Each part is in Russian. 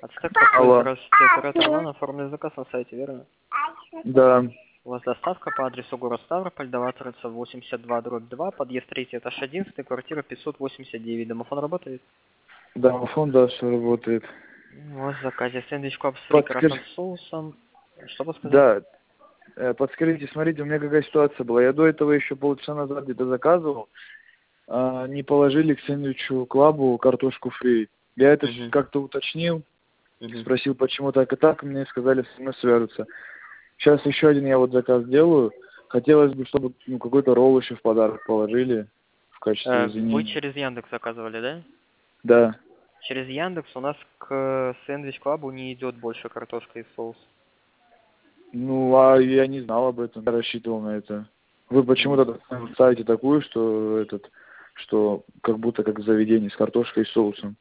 Алло. Здравствуйте, оператор Иван, оформлен заказ на сайте, верно? Да. У вас доставка по адресу город Ставрополь, Даватрица 82/2, подъезд 3, этаж 11, квартира 589. Домофон работает? Домофон, да, все работает. У вас в заказе сэндвич клаб с красным соусом. Что подсказать? Да. Подскажите, смотрите, у меня какая ситуация была. Я до этого еще полчаса назад где-то заказывал. Не положили к сэндвичу клабу картошку фри. Я это как-то уточнил. Спросил, почему так и так. Мне сказали, со мной свяжутся. Сейчас еще один я вот заказ делаю. Хотелось бы, чтобы какой-то ролл еще в подарок положили в качестве извинения. Вы через Яндекс заказывали, да? Да. Через Яндекс у нас к сэндвич клабу не идет больше картошка и соус. Ну, а я не знал об этом, я рассчитывал на это. Вы почему-то ставите такую, что как будто как в заведении с картошкой и соусом.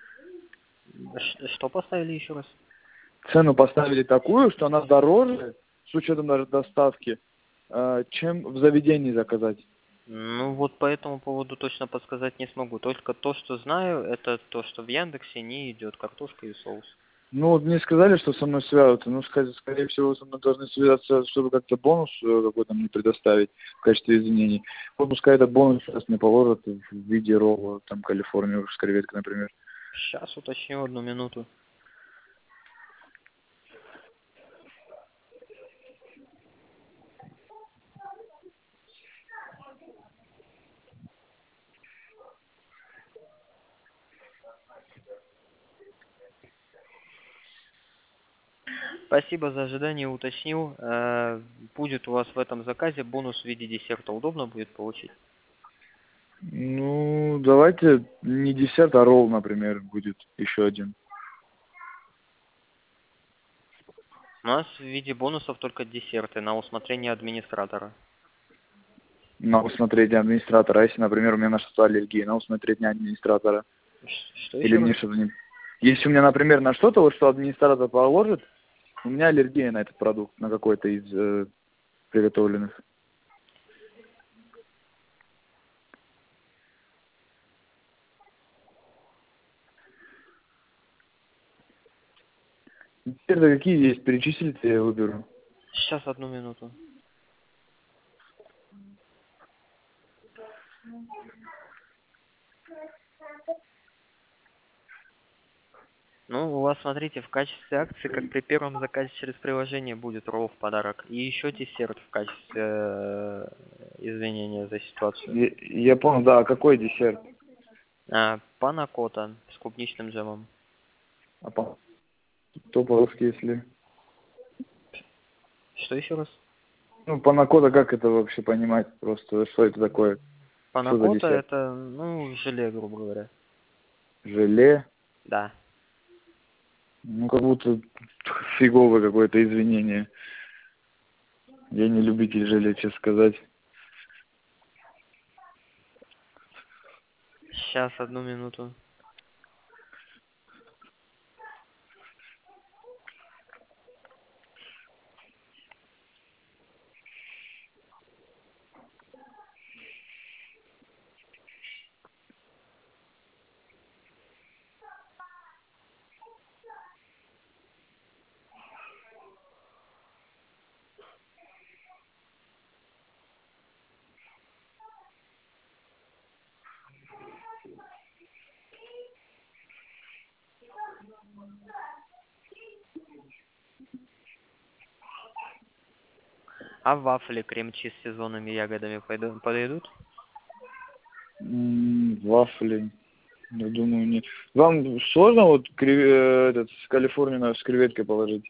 Что поставили еще раз? Цену поставили такую, что она дороже, с учетом даже доставки, чем в заведении заказать. Ну вот по этому поводу точно подсказать не смогу. Только то, что знаю, это то, что в Яндексе не идет картошка и соус. Ну, вот мне сказали, что со мной свяжутся. Ну, скорее всего, со мной должны связаться, чтобы как-то бонус какой-то мне предоставить в качестве извинений. Вот пускай этот бонус сейчас мне положат в виде ролла, там, Калифорнию с креветкой, например. Сейчас уточню, 1 минуту. Спасибо за ожидание, уточнил. Будет у вас в этом заказе бонус в виде десерта. Удобно будет получить? Ну, давайте не десерт, а ролл, например, будет еще один. У нас в виде бонусов только десерты на усмотрение администратора. На усмотрение администратора. А если, например, у меня на что-то аллергия, на усмотрение администратора. Что Или еще мне раз? что-то не... Если у меня, например, на что-то, вот что администратор положит, у меня аллергия на этот продукт, на какой-то из приготовленных. Десерты какие есть? Перечислите, я выберу. Сейчас, 1 минуту. Ну, у вас, смотрите, в качестве акции, как при первом заказе через приложение, будет ролл в подарок. И еще десерт в качестве извинения за ситуацию. Я понял, да. А какой десерт? Панакота с клубничным джемом. Кто по-русски, если... Что еще раз? Ну, панакота, как это вообще понимать? Просто, что это такое? Что за Панакота десерт? это, ну, желе, грубо говоря. Желе? Да. Ну, как будто фиговое какое-то извинение. Я не любитель желе, честно сказать. Сейчас, 1 минуту. А вафли крем-чиз с сезонными ягодами подойдут? Вафли. Я думаю, нет. Вам сложно вот этот с Калифорнию с креветкой положить?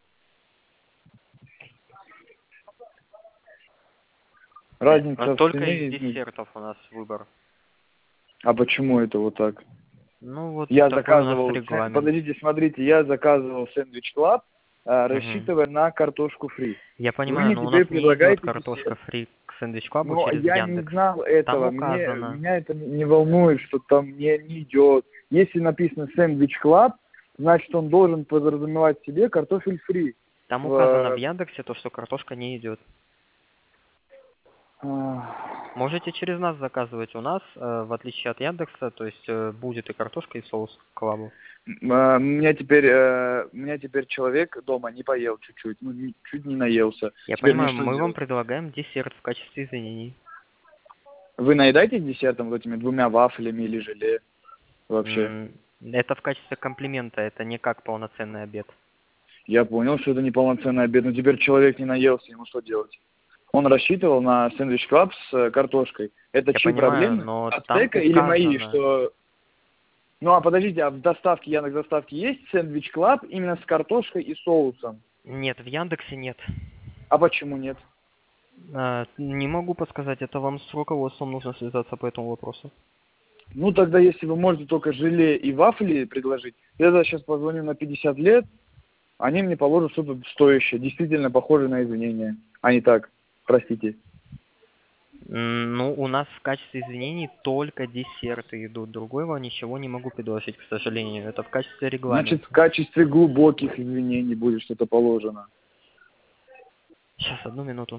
Разница в Только из цене. десертов у нас выбор. А почему это вот так? Ну, вот Я такой у нас заказывал, регламент. подождите, смотрите, я заказывал сэндвич клаб, рассчитывая на картошку фри. Я Вы понимаю, мне но у нас теперь не идет предлагаете картошка десерт. фри к сэндвич клабу Но через я не Яндекс. знал Там этого. указано. Меня это не волнует, что там не идет. Если написано сэндвич клаб, значит он должен подразумевать в себе картофель фри. Там указано в Яндексе то, что картошка не идет. Можете через нас заказывать. У нас, в отличие от Яндекса, то есть будет и картошка, и соус к коллабу. У меня теперь человек дома не поел чуть-чуть, ну, чуть не наелся. Я Теперь мне понимаю, что мы вам делать? предлагаем десерт в качестве извинений. Вы наедаетесь десертом вот этими 2 вафлями или желе вообще? Это в качестве комплимента, это не как полноценный обед. Я понял, что это не полноценный обед, но теперь человек не наелся, ему что делать? Он рассчитывал на сэндвич клаб с картошкой. Это Я чьи понимаю, проблемы? но там Ацтека или мои, указано. что... Ну, а подождите, а в доставке, Яндекс.Доставке есть сэндвич клаб именно с картошкой и соусом? Нет, в Яндексе нет. А почему нет? Не могу подсказать, это вам с руководством нужно связаться по этому вопросу. Ну, тогда, если вы можете только желе и вафли предложить, я сейчас позвоню на 50 лет, они мне положат что-то стоящее, действительно похоже на извинения, а не так, простите. Ну, у нас в качестве извинений только десерты идут. Другого ничего не могу предложить, к сожалению. Это в качестве Значит, регламента. в качестве глубоких извинений будет что-то положено. Сейчас, одну минуту.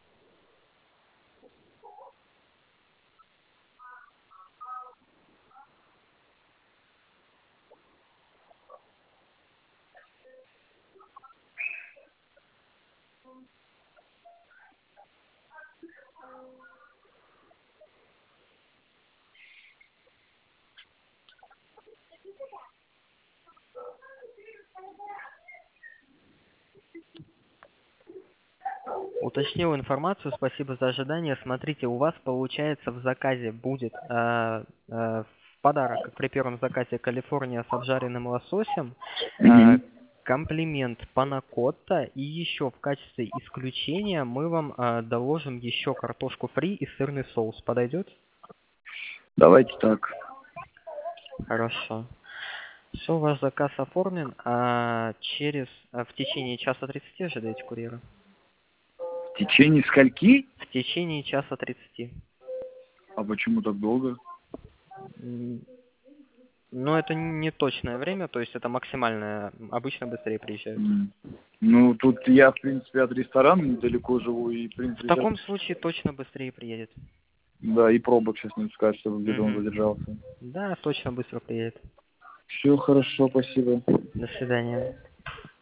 Уточнил информацию, спасибо за ожидание. Смотрите, у вас получается в заказе будет в подарок при первом заказе Калифорния с обжаренным лососем, Мгм. комплимент панакотта, и еще в качестве исключения мы вам доложим еще картошку фри и сырный соус. Подойдет? Давайте так. Хорошо. Все, ваш заказ оформлен, в течение часа 30 ожидаете курьера? В течение скольки? В течение часа 30. А почему так долго? Но это не точное время, то есть это максимальное. Обычно быстрее приезжают. Ну, тут я, в принципе, от ресторана недалеко живу, и, в В принципе, сейчас, таком случае точно быстрее приедет. да, и пробок сейчас не сказать, чтобы где-то он Мгм. задержался. Да, точно быстро приедет. Все хорошо, спасибо. До свидания.